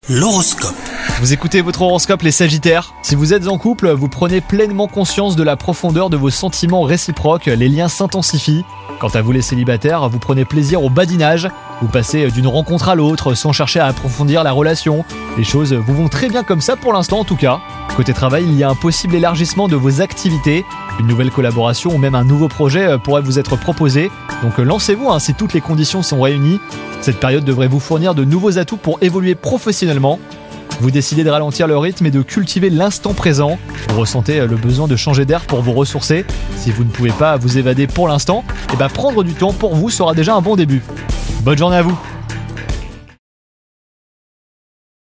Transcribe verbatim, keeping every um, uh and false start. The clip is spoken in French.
L'horoscope. Vous écoutez votre horoscope les Sagittaires. Si vous êtes en couple, vous prenez pleinement conscience de la profondeur de vos sentiments réciproques, les liens s'intensifient. Quant à vous les célibataires, vous prenez plaisir au badinage, vous passez d'une rencontre à l'autre sans chercher à approfondir la relation. Les choses vous vont très bien comme ça pour l'instant en tout cas. Côté travail, il y a un possible élargissement de vos activités, une nouvelle collaboration ou même un nouveau projet pourrait vous être proposé. Donc lancez-vous hein, si toutes les conditions sont réunies. Cette période devrait vous fournir de nouveaux atouts pour évoluer professionnellement. Vous décidez de ralentir le rythme et de cultiver l'instant présent. Vous ressentez le besoin de changer d'air pour vous ressourcer. Si vous ne pouvez pas vous évader pour l'instant, eh ben prendre du temps pour vous sera déjà un bon début. Bonne journée à vous!